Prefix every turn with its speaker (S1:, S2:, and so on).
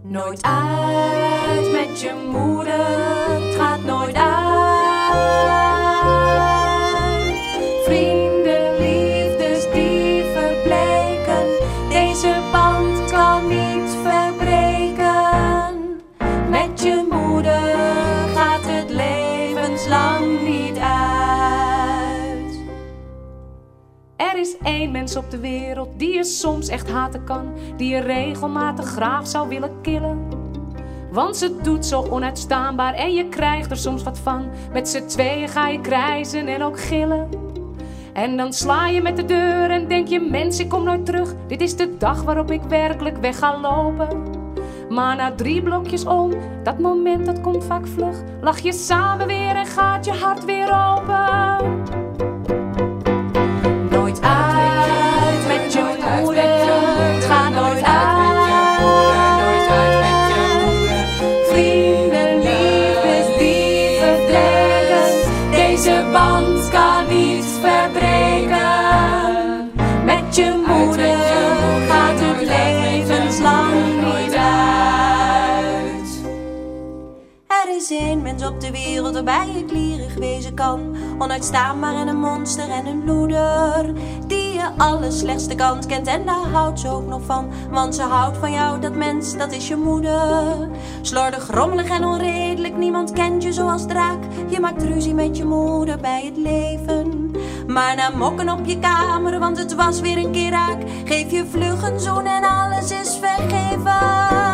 S1: Nooit uit met je moeder, het gaat nooit uit. Vrienden, liefdes die verbleken, deze band kan niet verbreken. Met je moeder gaat het levenslang niet uit. Er is één mens op de wereld die je soms echt haten kan, die je regelmatig graag zou willen killen. Want ze doet zo onuitstaanbaar en je krijgt er soms wat van. Met z'n tweeën ga je krijzen en ook gillen. En dan sla je met de deur en denk je, mens, ik kom nooit terug. Dit is de dag waarop ik werkelijk weg ga lopen. Maar na 3 blokjes om, dat moment dat komt vaak vlug. Lach je samen weer en gaat je hart weer open. Nooit uit met je moeder, het gaat nooit uit. Vrienden, liefdes die verbreken, deze band kan niet verbreken. Met je moeder gaat het levenslang niet uit. Er is één mens op de wereld waarbij je klierig wezen kan, onuitstaanbaar en een monster en een loeder, die je allerslechtste kant kent en daar houdt ze ook nog van. Want ze houdt van jou, dat mens, dat is je moeder. Slordig, rommelig en onredelijk, niemand kent je zoals draak. Je maakt ruzie met je moeder bij het leven, maar na mokken op je kamer, want het was weer een keer raak, geef je vlug een zoen en alles is vergeven.